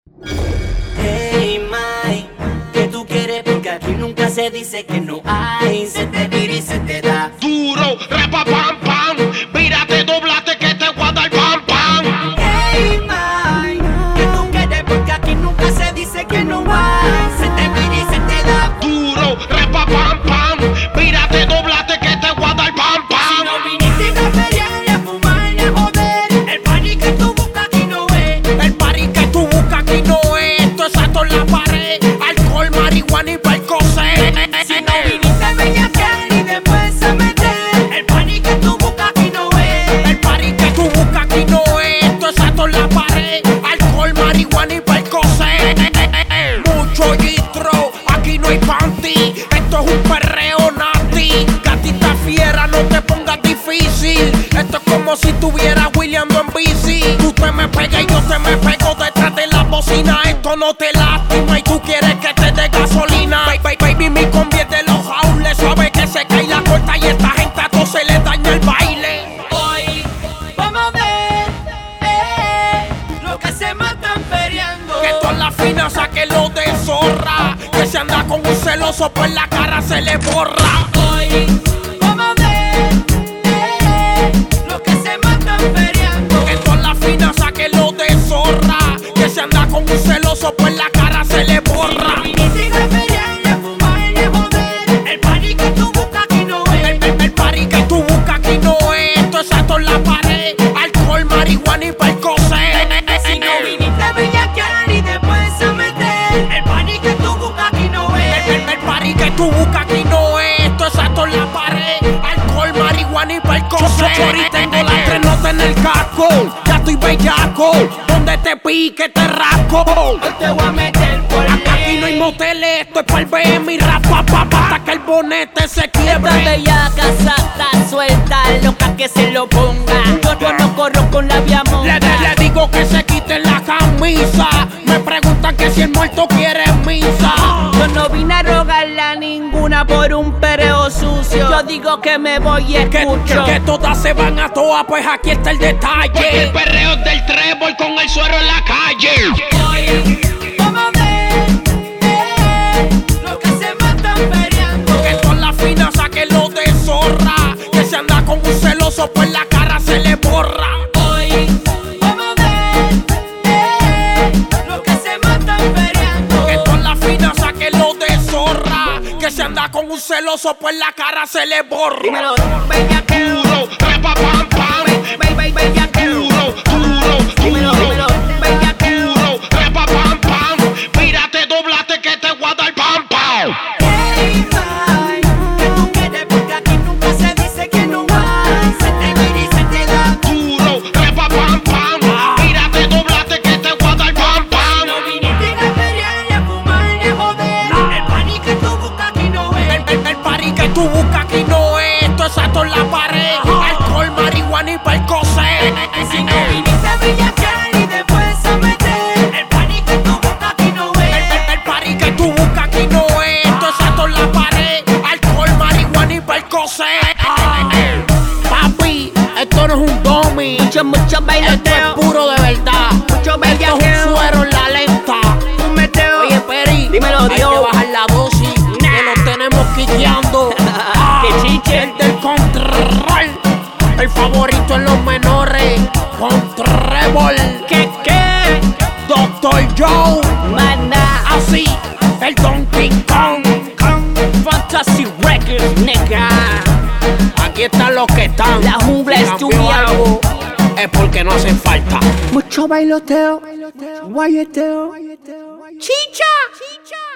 Hey, Mike, ¿qué tú quieres? Porque aquí nunca se dice que no hay. Se te vira y se te da duro, rapa, pam, pam. Mírate, doblate que te voy a dar pam, pam. Hey, Mike, ¿qué tú quieres? Porque aquí nunca se dice que no hay. Se te vira y se te da Duro, rapa, pam, pam. Mírate, doblate que te voy a dar pam, Si pam. no viniste a feriar, a fumar, a joder, el party que tú buscas aquí no es. El party que tú buscas aquí no es. Esto es alto en la pared. Alcohol, marihuana y percocet. Si no viniste a bellaquear y después a meter, el party que tú buscas aquí no es. El party que tú buscas aquí no es. Esto es alto en la pared. Alcohol, marihuana y percocet. Mucho gistro, aquí no hay panty. Esto es un perreo nati. Gatita fiera, no te pongas difícil. Esto es como si tuviera William en bici. Tú te me pegas y yo te me pego detrás de la bocina. Esto no te lastima y tú quieres que te dé gasolina. Baby, mi convierte los jaules. Suave que se cae la corta y esta gente a todos se le daña el baile. Hoy vamos a ver lo que se matan feriando. Que todas las finas sáquenlo de zorra. Que se anda con un celoso pues la cara se le borra. Hoy vamos a ver lo que se matan feriando. Que todas las finas sáquenlo de zorra. Que se anda con un celoso pues la cara se le borra. Viniste a feriar, a fumar, a joder, el party que tú buscas aquí no es. El party que tú buscas aquí no es. Esto es alto en la pared. Alcohol, marihuana y percocet. Si no viniste a bellaquear y después a meter, el party que tú buscas aquí no es. El party que tú buscas aquí no es. Esto es alto en la pared. Alcohol, marihuana y percocet. Chori, tengo las tres notas en el casco. Ya estoy bellaco. Donde te pique te rasco. Hoy te voy a meter por Aquí no hay moteles. Esto es para el BM y rapa, hasta que el bonete se Esta quiebre. bellaca está suelta, loca que se lo ponga. Yo no corro con la viamón. Le digo que se quiten la camisa. Me preguntan que si el muerto quiere misa. Yo no vine a rogarle a ninguna por un pereo sucio. Yo digo que me voy y escucho. Que todas se van a todas, pues aquí está el detalle. El perreo es del trébol con el suero en la calle. Hoy vamos a ver lo que se matan feriando. Que todas las finas sáquenlo de zorra. Que se anda con un celoso, pues la cara se le borra. Hoy vamos a ver lo que se matan feriando. Que todas las finas sáquenlo de zorra. Que se anda con un celoso, pues la cara se le borra. Dímelo, bellaqueo. Duro, rapa, pam, pam. Bellaqueo. Dímelo, bellaqueo. Duro, rapa, pam, pam. Mírate, doblate que te voy a dar pam, pam. Hey, Mike, ¿qué tú quieres? Porque aquí nunca se dice que no hay. Se te mira y se te da Duro, rapa, pam, pam. Mírate, doblate que te voy a dar pam, pam. No viniste a feriar y a fumar y a joder. El party que tú buscas aquí no es. El party que tú buscas aquí no es. Esto es alto en la pared. Alcohol, marihuana y percocet. Si no viniste a bellaquear y después a meter, el party que tú buscas aquí no es. El party que tú buscas aquí no es. Esto es alto en la pared. Alcohol, marihuana y percocet. Papi, esto no es un dummy. Mucho Esto es bailoteo, puro de verdad. mucho Esto es un bellaqueo. suero en la lenta. Un meteo. Oye, Peri, Dímelo, hay Dios. que bajar la dosis. Que nos tenemos quiqueando. Que chiche. El del control. El favorito en los menores. Con trébol. ¿Qué? Dr. Joe. Manda. Así, el Donkey Kong. Fantasy Records, nigga. Aquí están los que están. La jungla Si es tu cambió diablo. algo, es porque no hacen falta. Mucho bailoteo, guayeteo. Chicha.